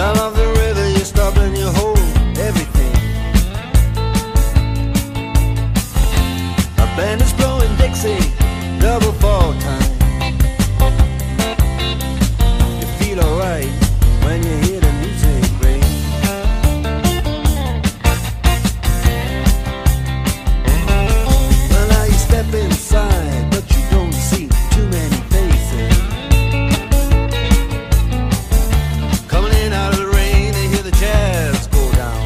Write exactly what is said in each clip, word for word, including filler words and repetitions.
Down off the river you stop and you hold everything. A band is blowing Dixie, double fall time. You feel alright when you hear the music ring. Well, now you step inside, but you don't see too many faces. Coming in out of the rain, they hear the jazz go down.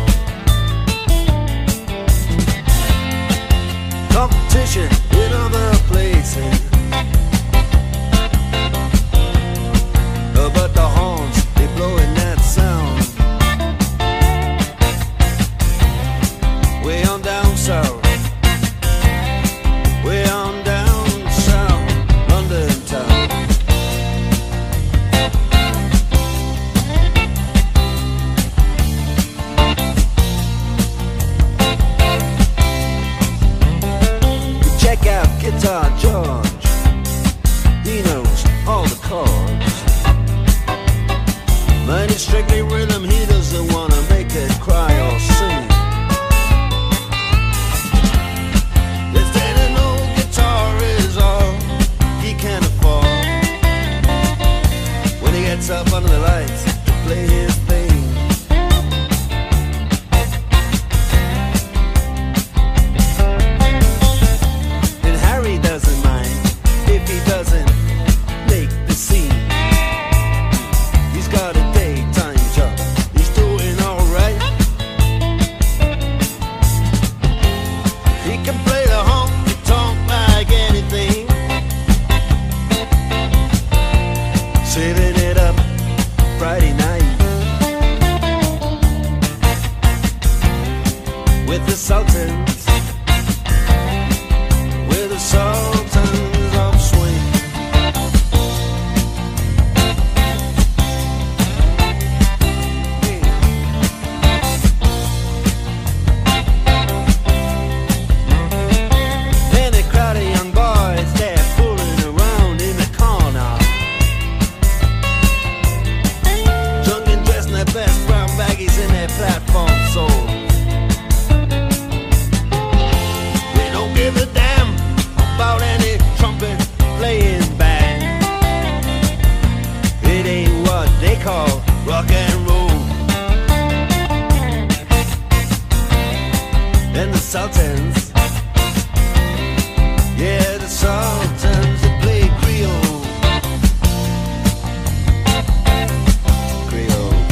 Competition in other places, uh, but the horns, they blowing that sound. Way on down south, way on down south, London town. You check out Guitar George, he knows all the chords. Mine is strictly rhythm, he doesn't wanna make it cry or sing. Yes, then an old guitar is all he can afford when he gets up under the lights to play his thing. And Harry doesn't mind if he doesn't make the scene. He's got a daytime job, he's doing alright. He can play the honky tonk like anything, saving it up Friday night with the Sultans, with the Sultans of Swing. And a crowd of young boys, they're fooling around in the corner, drunk and dressed in their best brown baggies in their platform soles. They don't give a damn about any trumpet playing band. It ain't what they call rock and roll. And the Sultans, yeah, the Sultans, they play Creole. Creole.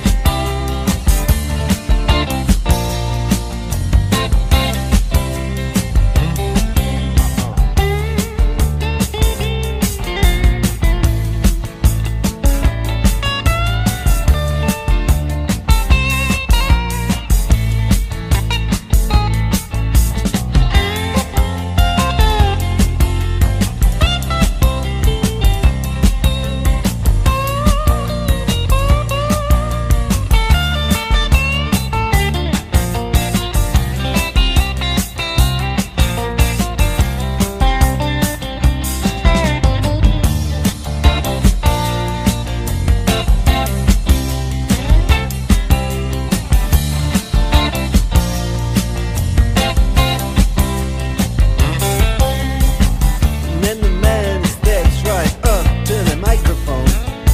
And then the man steps right up to the microphone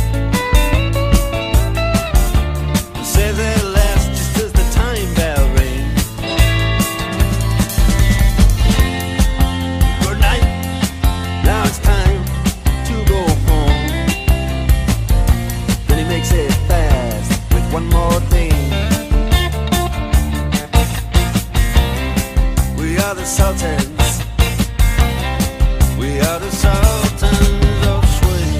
and says at last, just as the time bell rings, good night, now it's time to go home. Then he makes it fast with one more thing. We are the Sultans, we are the Sultans of Swing.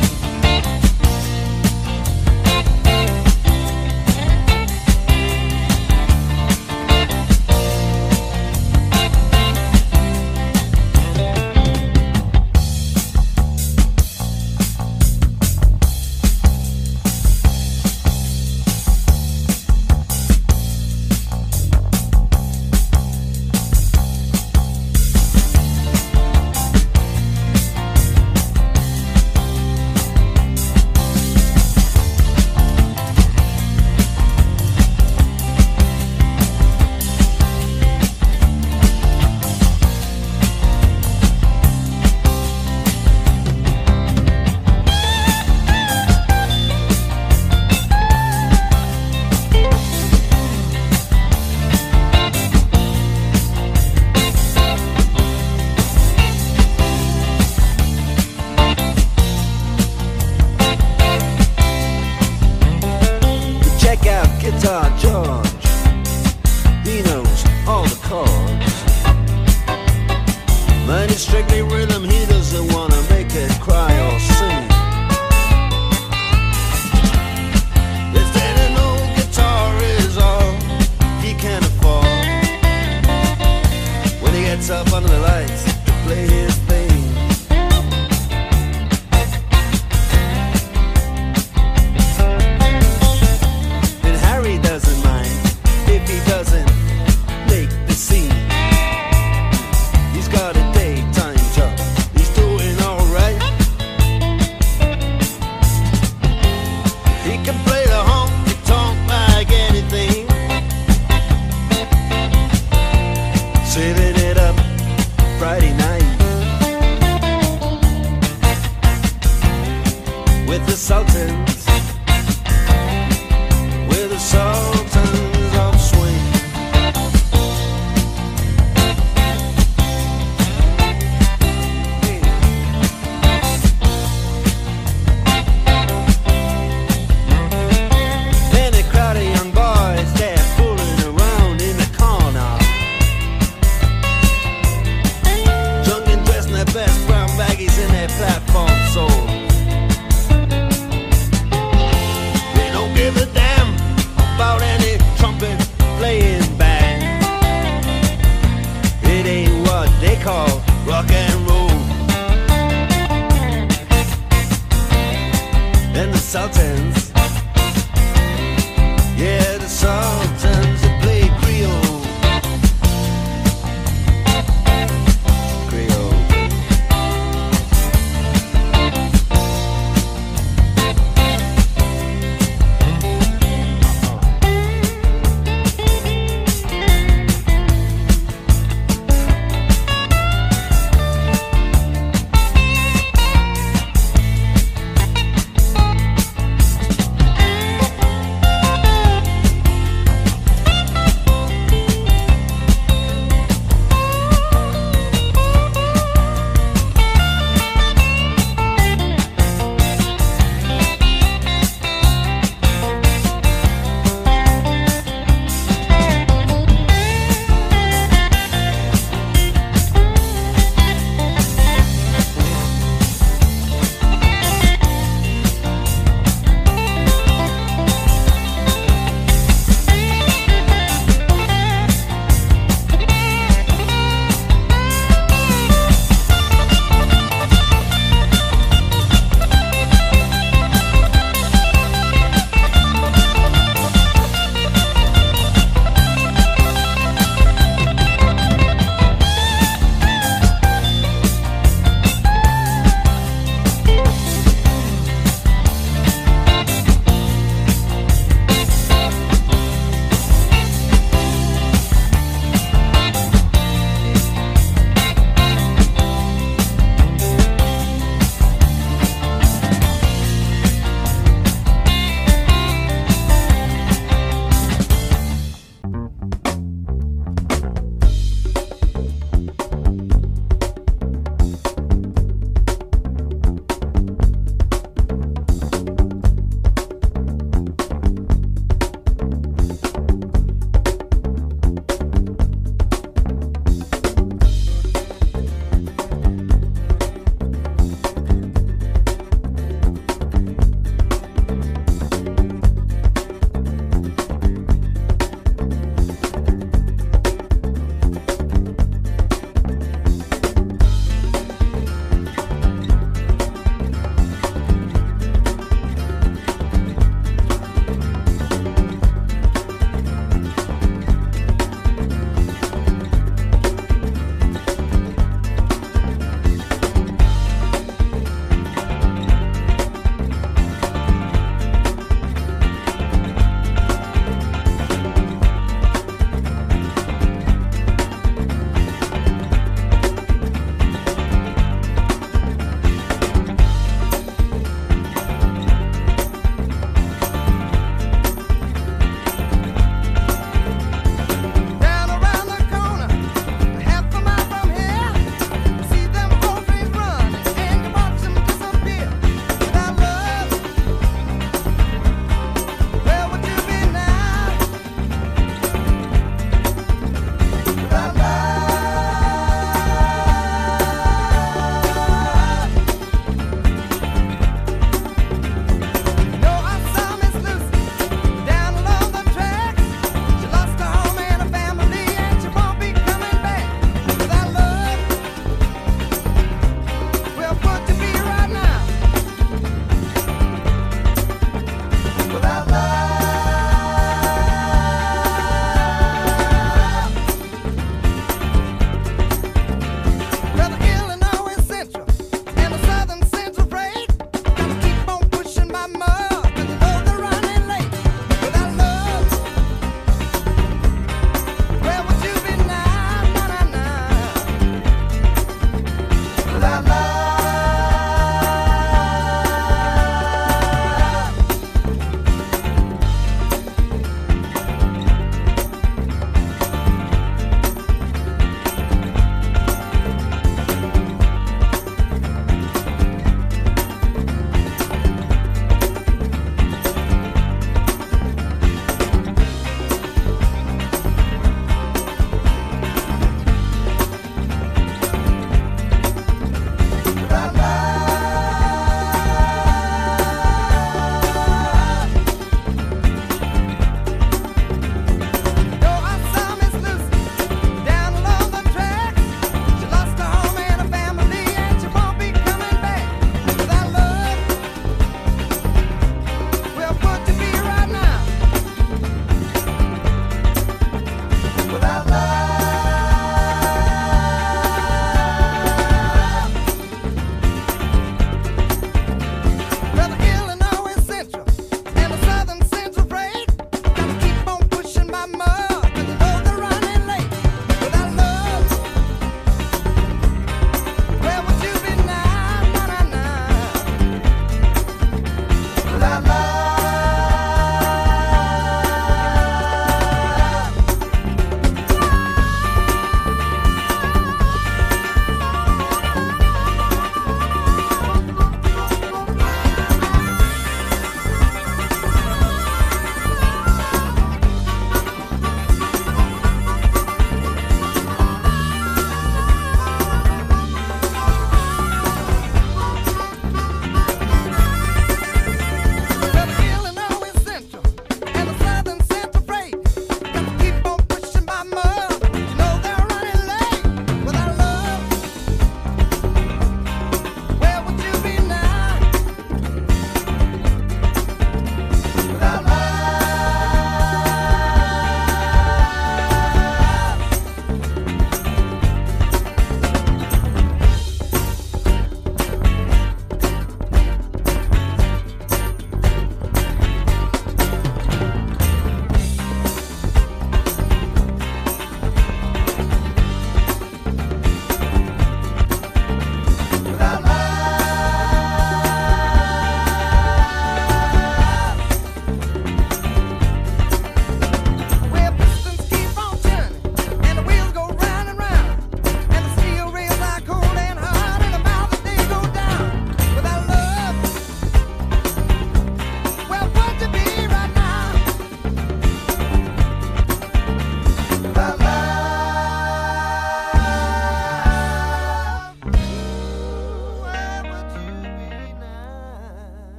got George, he knows all the chords. Man, it's strictly rhythm, he doesn't wanna make it cry or sing. If then an old guitar is all he can afford, when he gets up under the lights to play his thing. And Harry doesn't mind if he doesn't make the scene. He's got a daytime job, he's doing all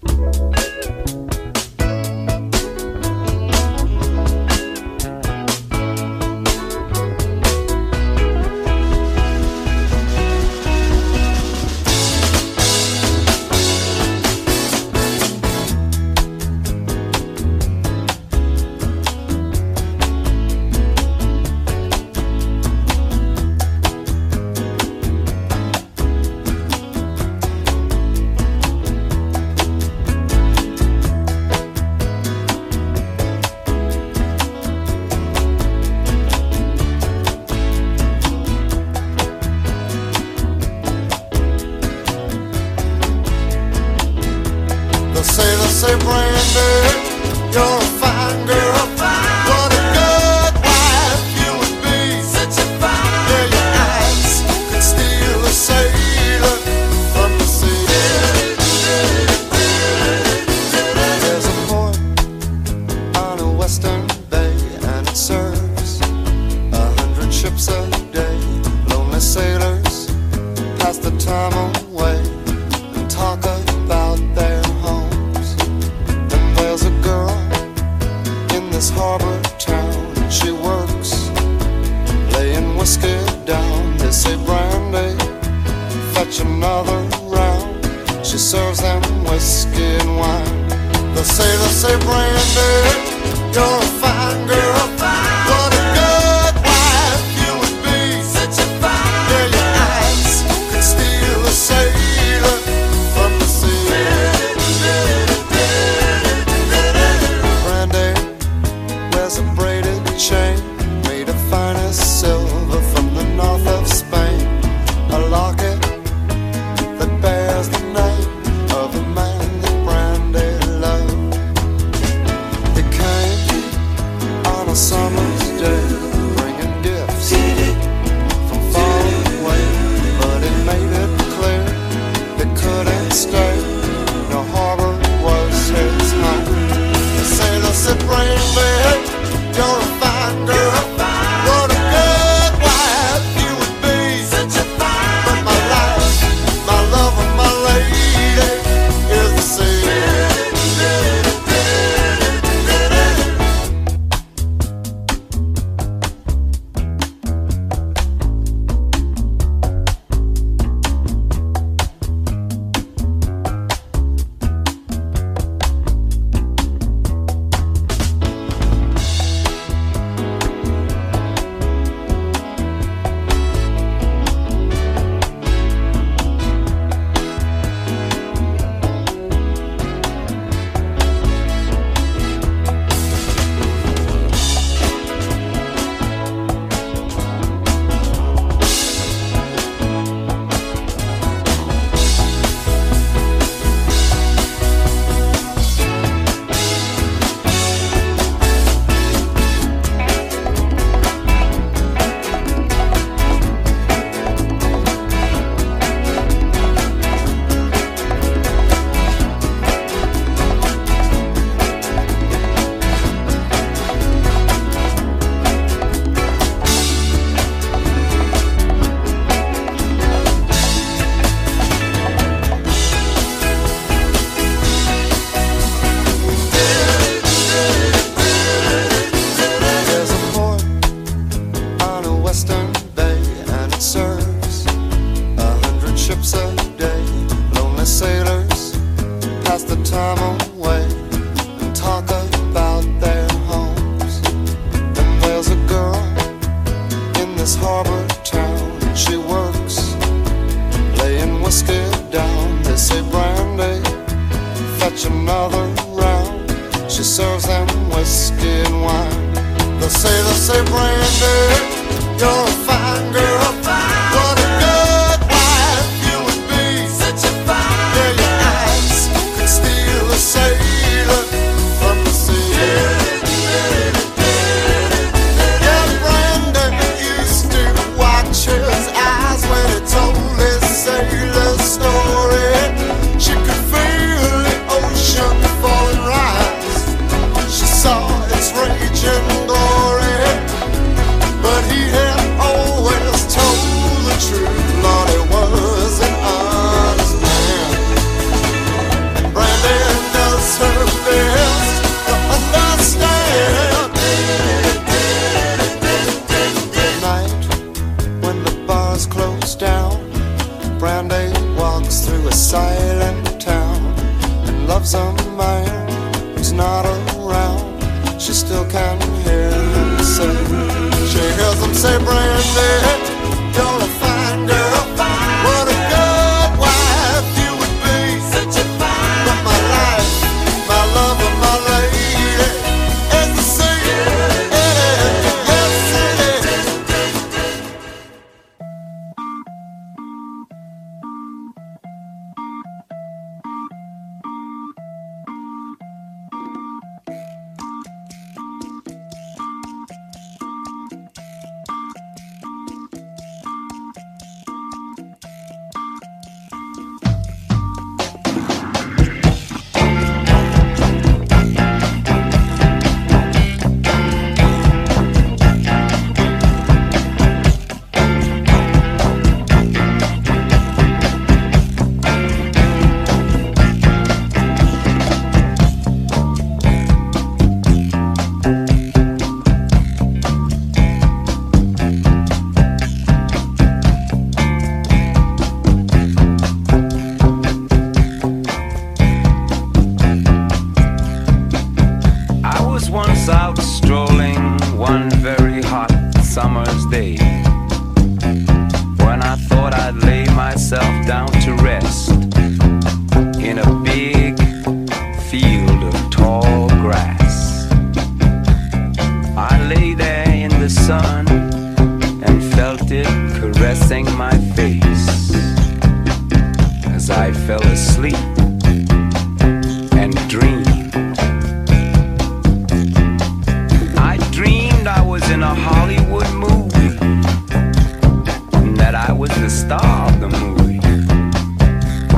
Say, Brandy, you're a fine girl. What a good wife you would be. Such a fine. Yeah, your eyes could steal a sailor from the sea. There's a port on a western bay, and it serves a hundred ships a day. Lonely sailors pass the time away and talk about their home. There's a girl in this harbor town. She works laying whiskey down. They say, Brandy, fetch another round. She serves them whiskey and wine. They say, they say, Brandy, you're a fine girl. What a good wife you would be. Such a fine. Yeah, your eyes could steal a sailor from the sea. Wears a braided chain made of finest silver from the north of Spain. A locket that bears the name of a man that Brandy loved. It came on a summer's day, bringing gifts from far away, but it made it clear they couldn't stay. No harbor was his home. The sailor said, Brandy, you're a fine girl. What a good wife you would be. Such a fine. But my life, my love, and my lady is the sea. Say, Brandy, you're a fine girl. What a good wife you would be. Such a fine. Yeah, your eyes could steal a sailor from the sea. Yeah, Brandy used to watch his eyes when he told his sailor story. She could feel the ocean fall and rise. She saw its raging glory. But he had always told the truth. still can hear him say. She hears him say, Brandy, you're a fine girl. What a good wife you would be. Such a fine But my life, my love, and my lady is the sea. Yes, it is. Out strolling one very hot summer's day, when I thought I'd lay myself down to rest in a big field of tall grass. I lay there in the sun and felt it caressing my face as I fell asleep and dreamed. I was in a Hollywood movie, and that I was the star of the movie.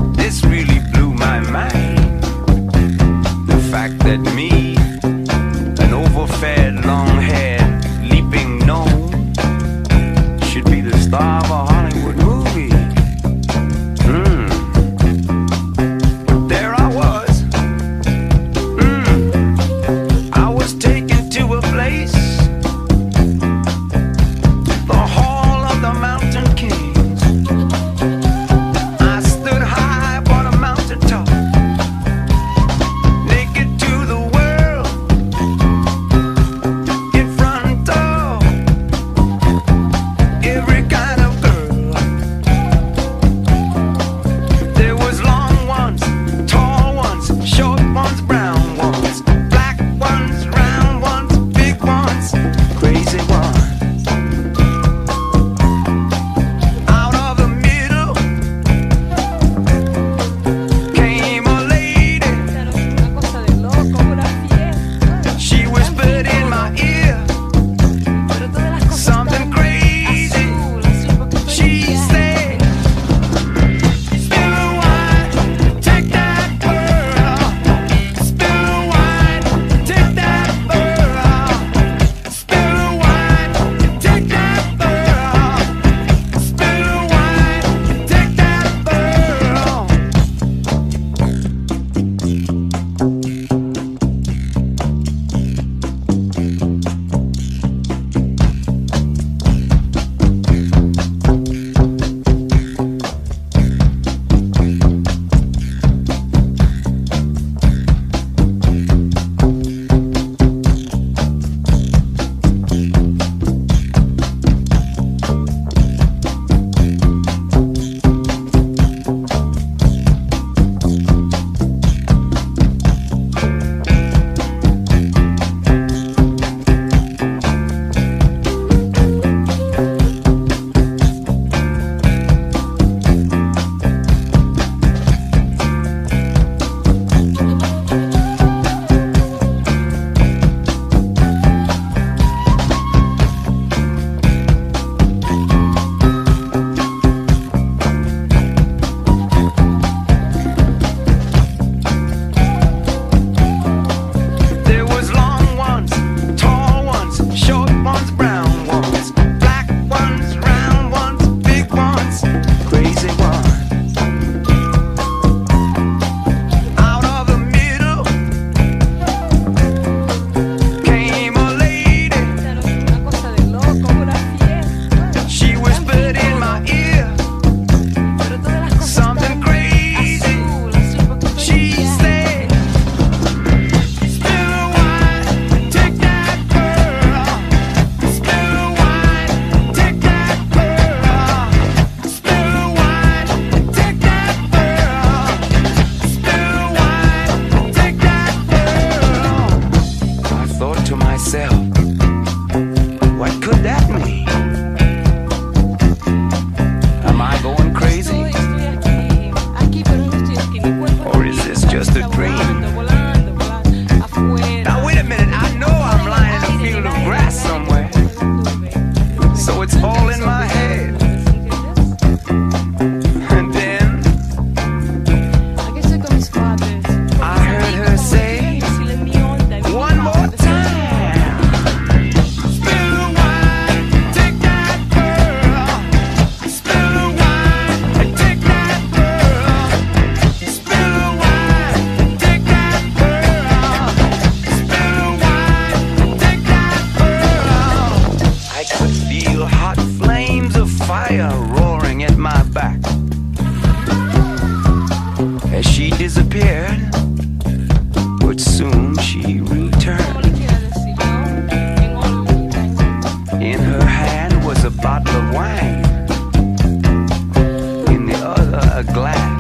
just a dream. Now wait a minute, I know I'm lying in a field of grass somewhere, so it's all in my head. And then I heard her say one more time, spill the wine, take that girl. Spill the wine, take that girl. Spill the wine, take that girl. Spill the wine, take that girl. I could feel hot flames of fire roaring at my back as she disappeared, but soon she returned. In her hand was a bottle of wine, in the other a glass.